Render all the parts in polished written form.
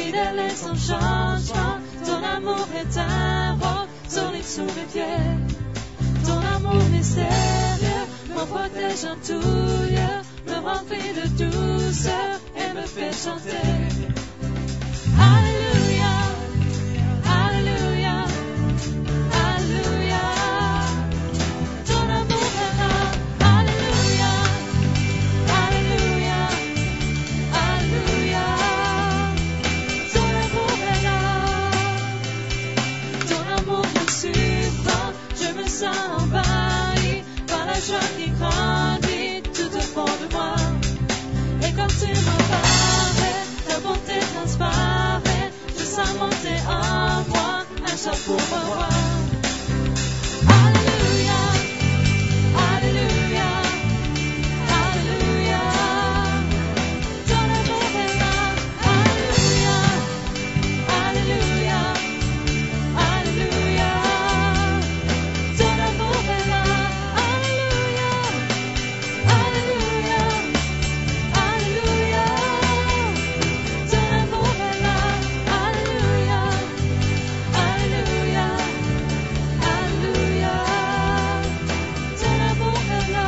fidèle et sans changement. Ton amour est un roc solide sous mes pieds. Ton amour mystérieux me protège en tout lieu, me remplit de douceur et me fait chanter. Alléluia, Alléluia, Alléluia. Ton amour est là. Alléluia, Alléluia, Alléluia. Ton amour est là. Ton amour me surprend. Je me sens envahi par la joie qui grandit tout au fond de moi. Et comme tu m'apparais, ta bonté transparaît. Je sens monter en moi un chant pour me voir. Alléluia, Alléluia, Alléluia. Ton amour est là. Alléluia, Alléluia, Alléluia. Ton amour est là. Alléluia, Alléluia, Alléluia. Ton amour est là. Alléluia, Alléluia, Alléluia. Ton amour est là.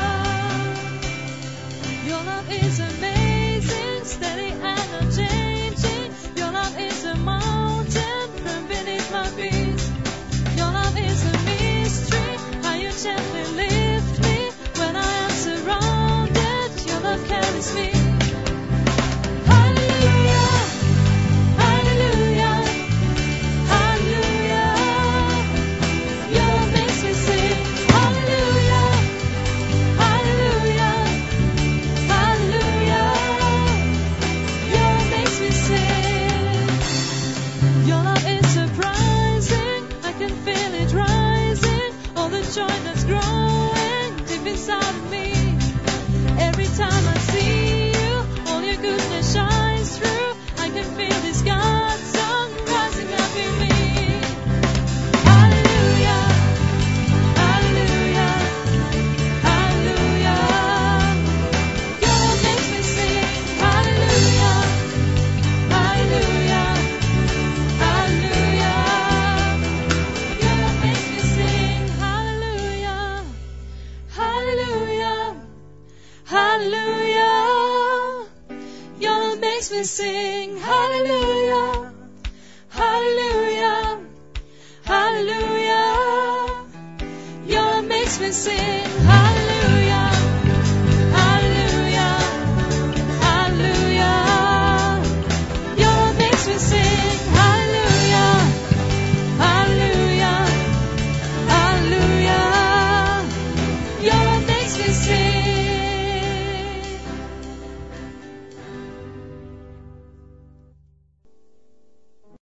Your love is amazing, steady and unchanging. Your love is a mountain from beneath my feet. Your love is a mystery, how you gently lift me when I am surrounded. Your love carries me. Hallelujah, Hallelujah, Hallelujah. Your love makes me sing. Hallelujah, Hallelujah, Hallelujah. Your love makes me sing. Your love is surprising. I can feel it rising. All the joy that's growing deep inside of me. Every time I see you, all your goodness shines through. I can feel this God song rising up in me. Hallelujah, Hallelujah, Hallelujah. Your love makes me sing. Hallelujah, Hallelujah, Hallelujah. Your love makes me sing. Hallelujah, Hallelujah, Hallelujah. Your love makes me sing. Hallelujah, Hallelujah, Hallelujah. Your love makes me sing. Hallelujah.